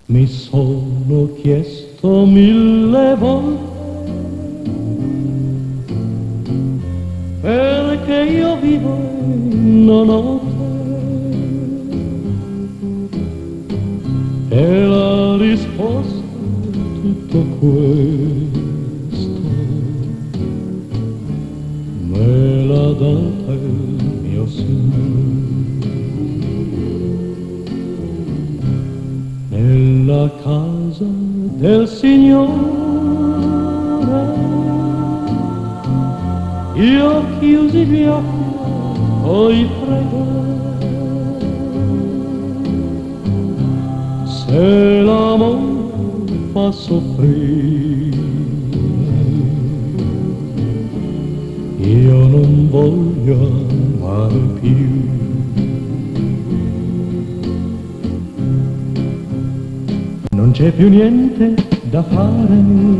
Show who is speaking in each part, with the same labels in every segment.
Speaker 1: Mi sono chiesto 1000 volte perché io vivo e non ho te. E la risposta a tutto questo me l'ha data il mio Signore. Nella casa del Signore io chiusi gli occhi, poi pregai. Se l'amore fa soffrire, io non voglio amare più. Non c'è più niente da fare,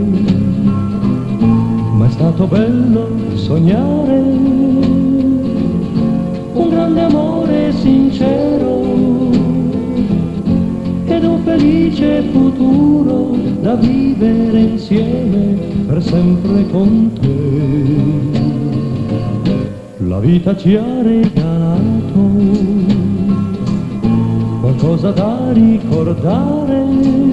Speaker 1: ma è stato bello sognare un grande amore sincero ed un felice futuro da vivere insieme per sempre con te. La vita ci ha regalato qualcosa da ricordare,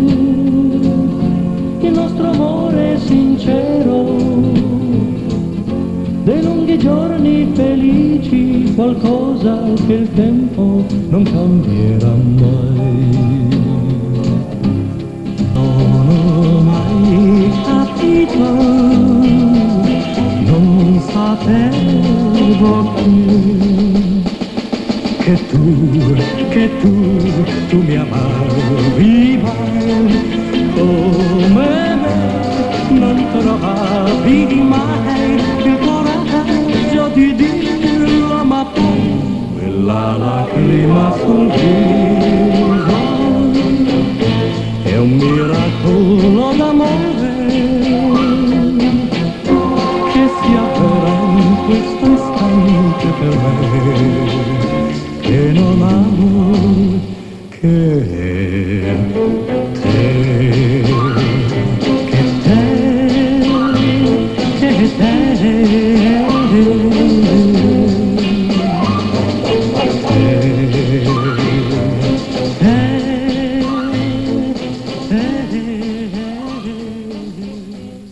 Speaker 1: il nostro amore sincero, dei lunghi giorni felici, qualcosa che il tempo non cambierà mai. Non ho mai capito, non sapevo più che tu mi amavi mai come me, non trovavi mai il coraggio di dirlo, ma poi quella lacrima sul viso